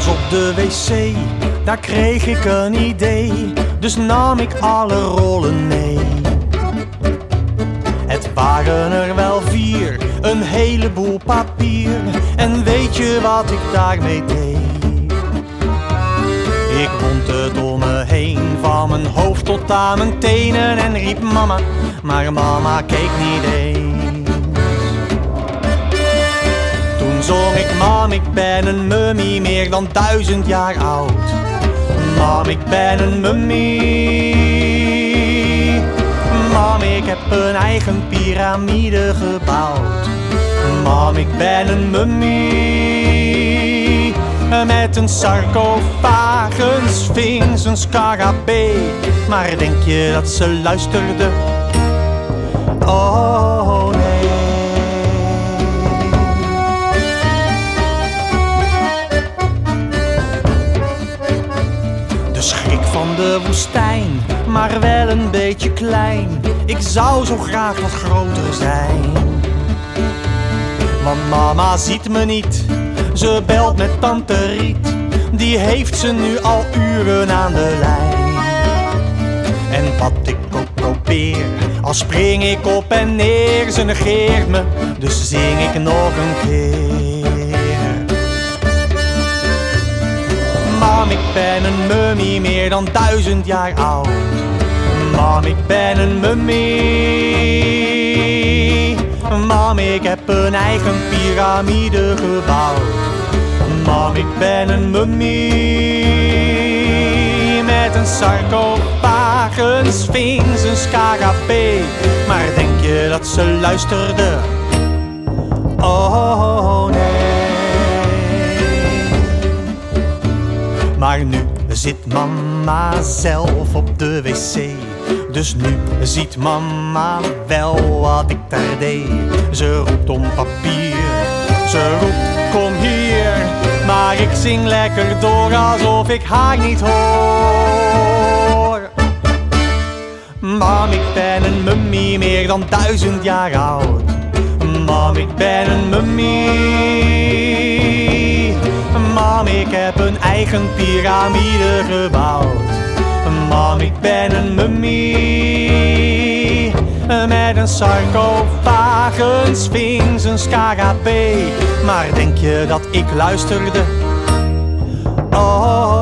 op de wc, daar kreeg ik een idee. Dus nam ik alle rollen mee. Het waren er wel 4, een heleboel papier. En weet je wat ik daarmee deed? Ik wond het om me heen, van mijn hoofd tot aan mijn tenen. En riep mama, maar mama keek niet eens. Toen zong ik, mam, ik ben een mummie, meer dan 1000 jaar oud. Mam, ik ben een mummie. Mam, ik heb een eigen piramide gebouwd. Mam, ik ben een mummie. Met een sarcofaag, een sphinx, een scarabee. Maar denk je dat ze luisterde? Oh nee. De schrik van de woestijn, maar wel een beetje klein. Ik zou zo graag wat groter zijn. Want mama ziet me niet, ze belt met tante Riet. Die heeft ze nu al uren aan de lijn. En wat ik ook probeer, al spring ik op en neer, ze negeert me, dus zing ik nog een keer. Mam, ik ben een mummie, meer dan 1000 jaar oud. Mam, ik ben een mummie. Mam, ik heb een eigen piramide gebouwd. Mam, ik ben een mummie. Met een sarcofaag, een sphinx, een scarabee. Maar denk je dat ze luisterde? Oh nee. Maar nu zit mama zelf op de wc. Dus nu ziet mama wel wat ik daar deed. Ze roept om papier, ze roept kom hier. Maar ik zing lekker door alsof ik haar niet hoor. Mam, ik ben een mummie, meer dan 1000 jaar oud. Mam, ik ben een mummie. Mam, ik heb een eigen piramide gebouwd. Mam, ik ben een mummie. Met een sarcofaag, een sphinx, een scarabee. Maar denk je dat ik luisterde? Oh